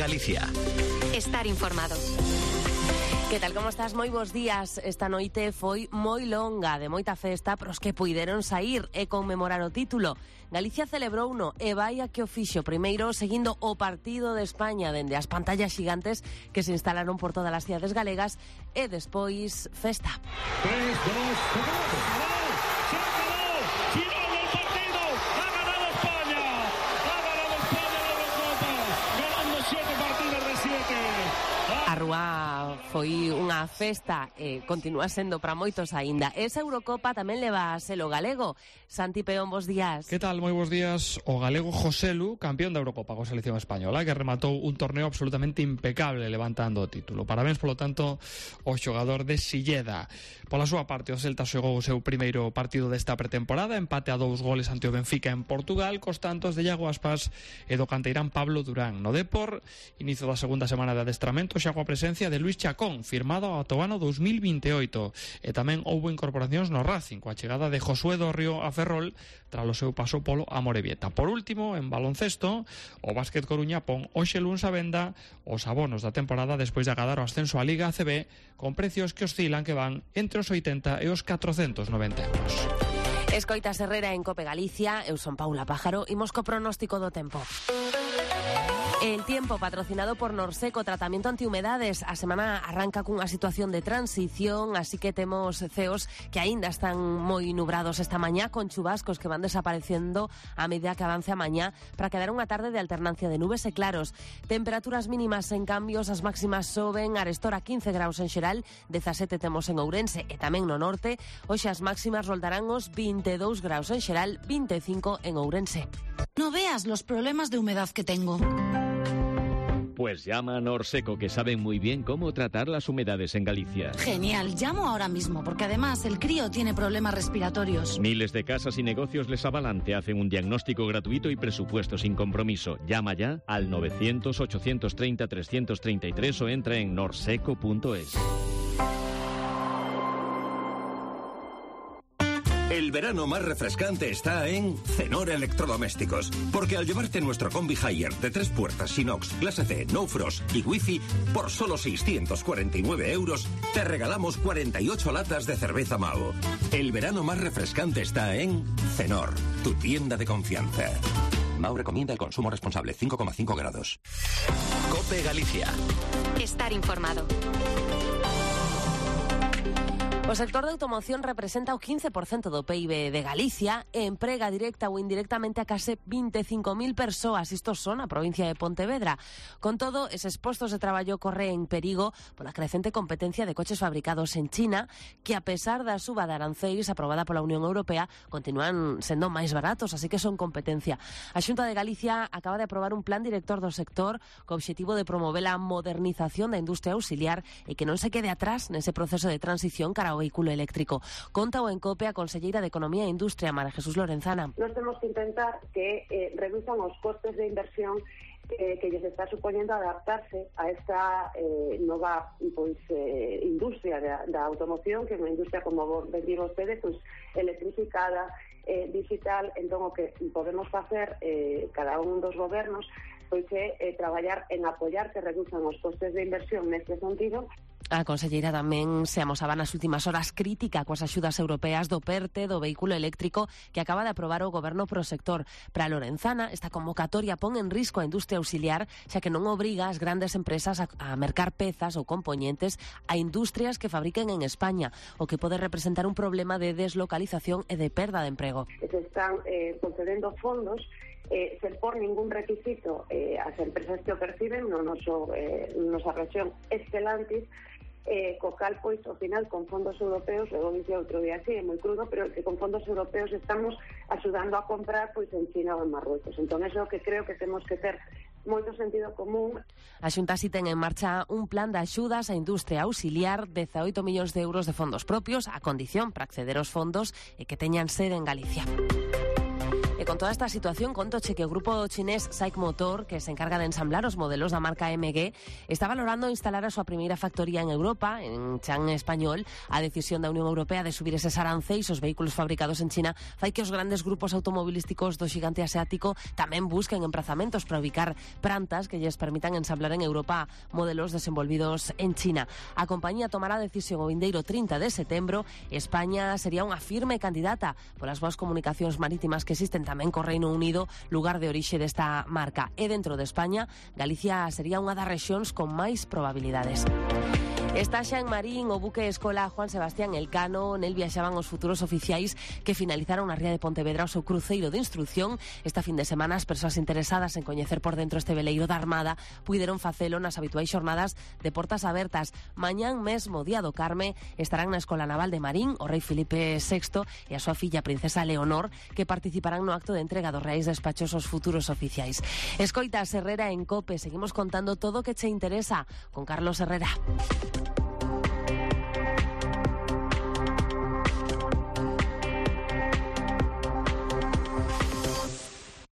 Galicia. Estar informado. Que tal, como estás? Moi bons días. Esta noite foi moi longa, de moita festa pros que puideron sair e conmemorar o título. Galicia celebrouno e vai a que o fixo primeiro seguindo o partido de España dende as pantallas xigantes que se instalaron por todas as cidades galegas e despois festa. 3, 2, 1. A rúa foi unha festa e continúa sendo para moitos aínda. Esa Eurocopa tamén leva a selo galego. Santi Peón, bos días. Que tal? Moi bos días. O galego Joselu, campeón da Eurocopa coa selección española, que rematou un torneo absolutamente impecable levantando o título. Parabéns, polo tanto, ao xogador de Silleda. Pola súa parte, o Celta xogou o seu primeiro partido desta pretemporada, empate a 2 goles ante o Benfica en Portugal, cos tantos de Iago Aspas e do canteirán Pablo Durán. No Depor, inicio da segunda semana de adestramento, xa coa presencia de Luis Chacón, firmado ao ano 2028, e tamén houbo incorporacións no Racing, coa chegada de Josué do Río a Ferrol tras o seu paso polo Amorebieta. Por último, en baloncesto, o Básquet Coruña pon hoxe luns a venda os abonos da temporada despois de agadar o ascenso á Liga ACB con precios que oscilan, que van entre os 80 e os 490 euros. Escoitas Herrera en Cope Galicia. Eu son Paula Pájaro. Imos co pronóstico do tempo. El tiempo, patrocinado por Norseco, tratamiento antihumedades. A semana arranca cunha situación de transición, así que temos ceos que aínda están moi nubrados esta mañá, con chubascos que van desaparecendo a medida que avance a mañá, para quedar unha tarde de alternancia de nubes e claros. Temperaturas mínimas en cambios, as máximas soben. Arestora 15 graus en xeral, 17 temos en Ourense e tamén no norte. Hoxe as máximas roldarán os 22 graus en xeral, 25 en Ourense. No veas los problemas de humedad que tengo. Pues llama a Norseco, que saben muy bien cómo tratar las humedades en Galicia. Genial, llamo ahora mismo, porque además el crío tiene problemas respiratorios. Miles de casas y negocios les avalan, te hacen un diagnóstico gratuito y presupuesto sin compromiso. Llama ya al 900-830-333 o entra en norseco.es. El verano más refrescante está en Cenor Electrodomésticos, porque al llevarte nuestro Combi Hire de 3 puertas inox, clase C, no frost y wifi, por solo 649 euros, te regalamos 48 latas de cerveza Mao. El verano más refrescante está en Cenor, tu tienda de confianza. Mao recomienda el consumo responsable, 5,5 grados. Cope Galicia. Estar informado. O sector de automoción representa o 15% do PIB de Galicia e emprega directa ou indirectamente a case 25.000 persoas. Isto son a provincia de Pontevedra. Con todo, eses postos de traballo corre en perigo pola crecente competencia de coches fabricados en China, que a pesar da suba de aranceis aprobada pola Unión Europea, continúan sendo máis baratos, así que son competencia. A Xunta de Galicia acaba de aprobar un plan director do sector co obxectivo de promover a modernización da industria auxiliar e que non se quede atrás nese proceso de transición cara ao vehículo eléctrico. Conta o en Cope a conselleira de Economía e Industria, María Jesús Lorenzana. Nós temos que intentar que reduzan os costes de inversión que lles está supoñendo adaptarse a esta nova industria da automoción, que é unha industria, como ben digo vostede, electrificada, digital. Entón, o que podemos facer cada un dos gobernos pois é traballar en apoiar que reduzan os costes de inversión neste sentido. A conselleira tamén se amosaba nas últimas horas crítica coas axudas europeas do PERTE, do vehículo eléctrico, que acaba de aprobar o goberno pro sector. Para Lorenzana, esta convocatoria pon en risco a industria auxiliar, xa que non obriga as grandes empresas a mercar pezas ou componentes a industrias que fabriquen en España, o que pode representar un problema de deslocalización e de perda de emprego. Se están concedendo fondos sen por ningún requisito as empresas que o perciben no nosa región Estelantis, co cal, pois, ao final, con fondos europeos, logo dice outro día así, é moi crudo, pero que con fondos europeos estamos axudando a comprar, pois, en China ou en Marruecos. Entón, eso que creo que temos que ter moito sentido común. A Xunta si ten en marcha un plan de axudas á industria auxiliar, 18 millóns de euros de fondos propios, a condición para acceder aos fondos e que teñan sede en Galicia. E con toda esta situación, contoche que o grupo chinés SAIC Motor, que se encarga de ensamblar os modelos da marca MG, está valorando instalar a súa primeira factoría en Europa, en Chan español. A decisión da Unión Europea de subir eses aranceis aos vehículos fabricados en China fai que os grandes grupos automobilísticos do xigante asiático tamén busquen emprazamentos para ubicar plantas que lles permitan ensamblar en Europa modelos desenvolvidos en China. A compañía tomará a decisión o vindeiro 30 de setembro. España sería unha firme candidata polas boas comunicacións marítimas que existen tamén co Reino Unido, lugar de orixe desta marca. E dentro de España, Galicia sería unha das rexións con máis probabilidades. Está xa en Marín o buque escola Juan Sebastián Elcano. Nel viaxaban os futuros oficiais que finalizaron na ría de Pontevedra o seu cruceiro de instrucción. Esta fin de semana as persoas interesadas en coñecer por dentro este veleiro da Armada puideron facelo nas habituais xornadas de portas abertas. Mañán mesmo, día do Carme, estarán na Escola Naval de Marín o rei Filipe VI e a súa filla princesa Leonor, que participarán no acto de entrega dos reais despachos aos futuros oficiais. Escoitas Herrera en COPE, seguimos contando todo o que che interesa con Carlos Herrera.